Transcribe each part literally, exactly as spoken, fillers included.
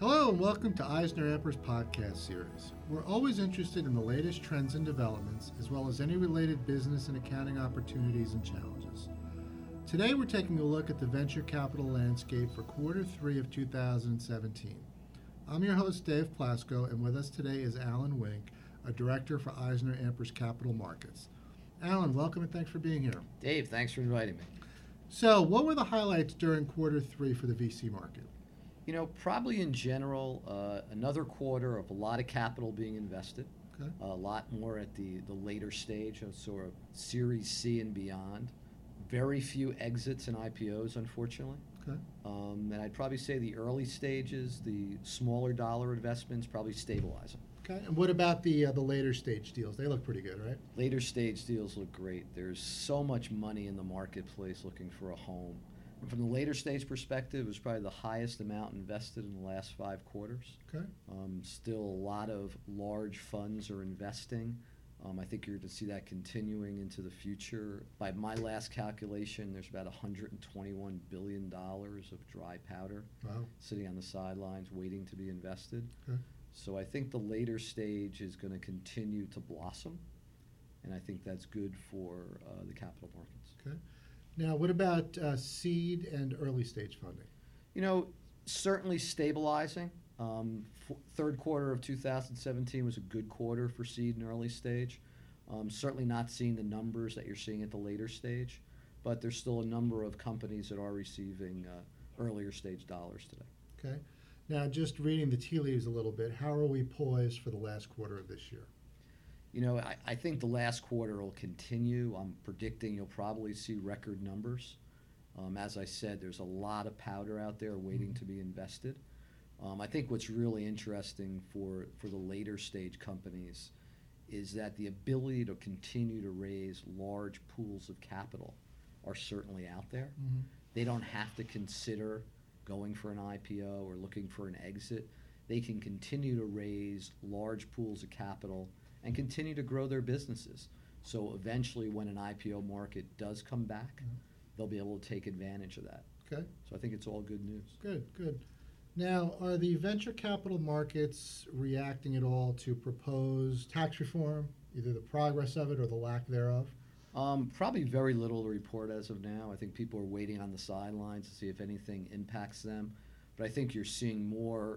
Hello and welcome to EisnerAmper's podcast series. We're always interested in the latest trends and developments, as well as any related business and accounting opportunities and challenges. Today we're taking a look at the venture capital landscape for quarter three of two thousand seventeen. I'm your host, Dave Plasko, and with us today is Alan Wink, a director for EisnerAmper's Capital Markets. Alan, welcome and thanks for being here. Dave, thanks for inviting me. So, what were the highlights during quarter three for the V C market? You know, probably in general, uh, another quarter of a lot of capital being invested, Okay. a lot more at the, the later stage of sort of Series C and beyond. Very few exits and I P Os, unfortunately. Okay. Um, and I'd probably say the early stages, the smaller dollar investments, probably stabilizing. Okay. And what about the uh, the later stage deals? They look pretty good, right? Later stage deals look great. There's so much money in the marketplace looking for a home. And from the later stage perspective, it was probably the highest amount invested in the last five quarters. Okay. Um, still a lot of large funds are investing. Um, I think you're going to see that continuing into the future. By my last calculation, there's about one hundred twenty-one billion dollars of dry powder Wow. sitting on the sidelines waiting to be invested. Okay. So I think the later stage is going to continue to blossom, and I think that's good for uh, the capital markets. Okay. Now, what about uh, seed and early stage funding? You know, certainly stabilizing. Um, f- third quarter of two thousand seventeen was a good quarter for seed and early stage. Um, certainly not seeing the numbers that you're seeing at the later stage, but there's still a number of companies that are receiving uh, earlier stage dollars today. Okay. Now, just reading the tea leaves a little bit, how are we poised for the last quarter of this year? You know, I, I think the last quarter will continue. I'm predicting you'll probably see record numbers. Um, as I said, there's a lot of powder out there waiting Mm-hmm. to be invested. Um, I think what's really interesting for, for the later stage companies is that the ability to continue to raise large pools of capital are certainly out there. Mm-hmm. They don't have to consider going for an I P O or looking for an exit. They can continue to raise large pools of capital and continue to grow their businesses. So eventually when an I P O market does come back, Mhm. they'll be able to take advantage of that. Okay. So I think it's all good news. Good, good. Now, are the venture capital markets reacting at all to proposed tax reform, either the progress of it or the lack thereof? Um, probably very little to report as of now. I think people are waiting on the sidelines to see if anything impacts them. But I think you're seeing more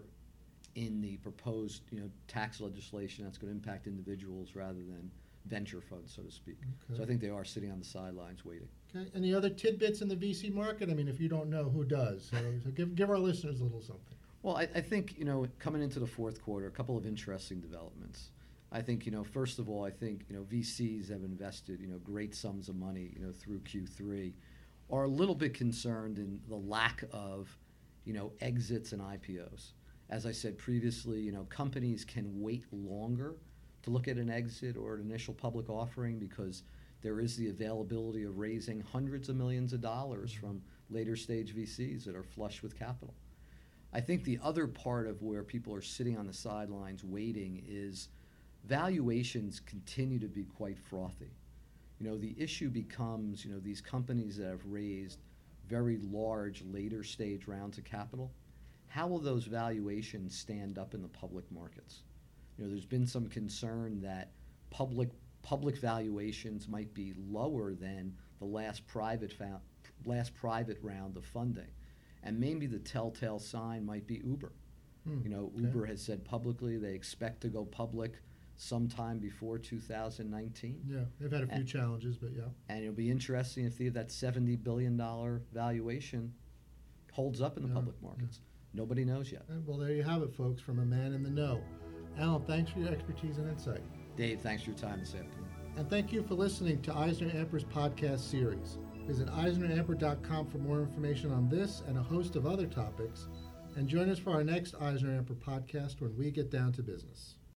in the proposed, you know, tax legislation that's going to impact individuals rather than venture funds, so to speak. Okay. So I think they are sitting on the sidelines waiting. Okay. Any other tidbits in the V C market? I mean, if you don't know, who does? So, so give, give our listeners a little something. Well, I, I think, you know, coming into the fourth quarter, a couple of interesting developments. I think, you know, first of all, I think, you know, V Cs have invested, you know, great sums of money, you know, through Q three, are a little bit concerned in the lack of, you know, exits and I P Os. As I said previously, you know, companies can wait longer to look at an exit or an initial public offering because there is the availability of raising hundreds of millions of dollars from later stage V Cs that are flush with capital. I think the other part of where people are sitting on the sidelines waiting is valuations continue to be quite frothy. You know, the issue becomes, you know, these companies that have raised very large later stage rounds of capital, how will those valuations stand up in the public markets? You know, there's been some concern that public public valuations might be lower than the last private fa- last private round of funding. And maybe the telltale sign might be Uber. Hmm. You know, Okay. Uber has said publicly they expect to go public sometime before two thousand nineteen. Yeah, they've had a few And- challenges, but yeah. And it'll be interesting if the, that seventy billion dollars valuation holds up in the Yeah, public markets. Nobody knows yet. Uh, Well, there you have it, folks, from a man in the know. Alan, thanks for your expertise and insight. Dave, thanks for your time this afternoon. And thank you for listening to EisnerAmper's podcast series. Visit eisner amper dot com for more information on this and a host of other topics. And join us for our next EisnerAmper podcast when we get down to business.